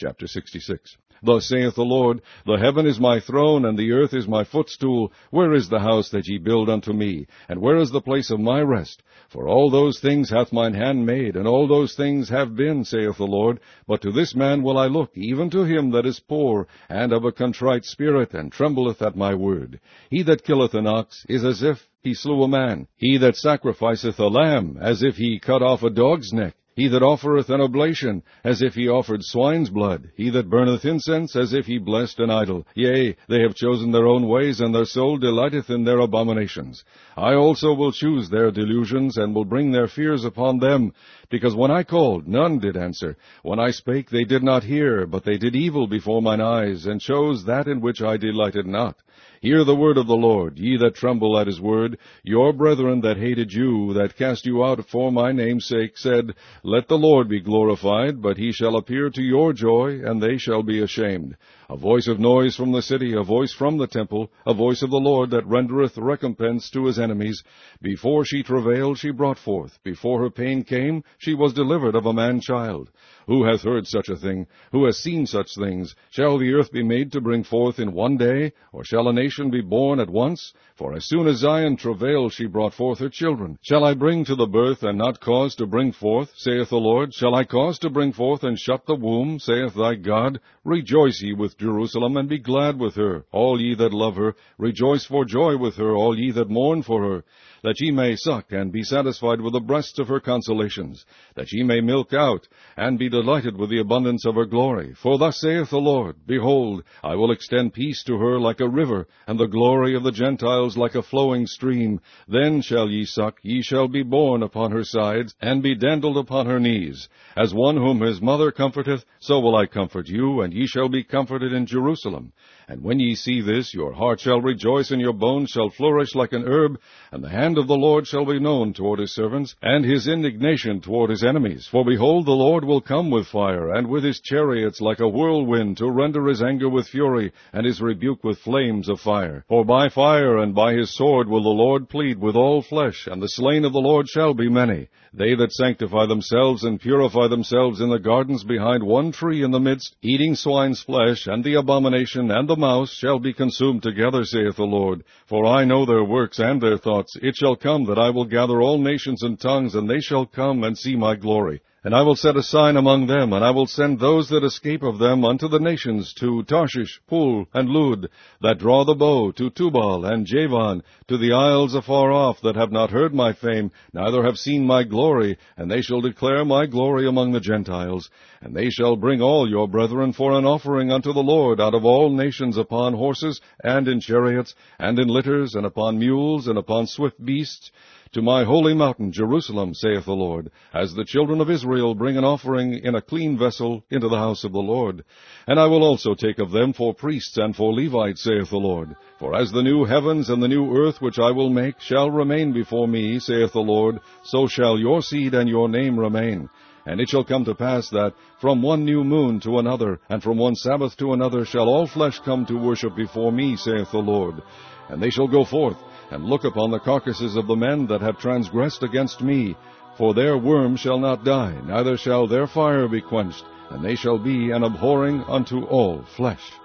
Chapter 66. Thus saith the Lord, The heaven is my throne, and the earth is my footstool. Where is the house that ye build unto me? And where is the place of my rest? For all those things hath mine hand made, and all those things have been, saith the Lord. But to this man will I look, even to him that is poor, and of a contrite spirit, and trembleth at my word. He that killeth an ox is as if he slew a man. He that sacrificeth a lamb, as if he cut off a dog's neck. He that offereth an oblation, as if he offered swine's blood. He that burneth incense, as if he blessed an idol. Yea, they have chosen their own ways, and their soul delighteth in their abominations. I also will choose their delusions, and will bring their fears upon them. Because when I called, none did answer. When I spake, they did not hear, but they did evil before mine eyes, and chose that in which I delighted not. Hear the word of the Lord, ye that tremble at his word. Your brethren that hated you, that cast you out for my name's sake, said, Let the Lord be glorified, but he shall appear to your joy, and they shall be ashamed. A voice of noise from the city, a voice from the temple, a voice of the Lord that rendereth recompense to his enemies. Before she travailed, she brought forth. Before her pain came, she was delivered of a man-child. Who hath heard such a thing? Who has seen such things? Shall the earth be made to bring forth in one day? Or shall a nation be born at once? For as soon as Zion travailed, she brought forth her children. Shall I bring to the birth, and not cause to bring forth, saith the Lord? Shall I cause to bring forth, and shut the womb, saith thy God? Rejoice ye with Jerusalem, and be glad with her, all ye that love her. Rejoice for joy with her, all ye that mourn for her. That ye may suck, and be satisfied with the breasts of her consolations, that ye may milk out, and be delighted with the abundance of her glory. For thus saith the Lord, Behold, I will extend peace to her like a river, and the glory of the Gentiles like a flowing stream. Then shall ye suck, ye shall be borne upon her sides, and be dandled upon her knees. As one whom his mother comforteth, so will I comfort you, and ye shall be comforted in Jerusalem. And when ye see this, your heart shall rejoice, and your bones shall flourish like an herb, and the hand of the Lord shall be known toward his servants, and his indignation toward his enemies. For behold, the Lord will come with fire, and with his chariots like a whirlwind, to render his anger with fury, and his rebuke with flames of fire. For by fire and by his sword will the Lord plead with all flesh, and the slain of the Lord shall be many. They that sanctify themselves and purify themselves in the gardens behind one tree in the midst, eating swine's flesh, and the abomination, and the mouse, shall be consumed together, saith the Lord. For I know their works and their thoughts. It shall come that I will gather all nations and tongues, and they shall come and see my glory. And I will set a sign among them, and I will send those that escape of them unto the nations, to Tarshish, Pul, and Lud, that draw the bow, to Tubal and Javan, to the isles afar off, that have not heard my fame, neither have seen my glory, and they shall declare my glory among the Gentiles. And they shall bring all your brethren for an offering unto the Lord out of all nations, upon horses, and in chariots, and in litters, and upon mules, and upon swift beasts, to my holy mountain Jerusalem, saith the Lord, as the children of Israel bring an offering in a clean vessel into the house of the Lord. And I will also take of them for priests and for Levites, saith the Lord. For as the new heavens and the new earth which I will make shall remain before me, saith the Lord, so shall your seed and your name remain. And it shall come to pass that from one new moon to another, and from one Sabbath to another, shall all flesh come to worship before me, saith the Lord. And they shall go forth, and look upon the carcasses of the men that have transgressed against me. For their worm shall not die, neither shall their fire be quenched, and they shall be an abhorring unto all flesh.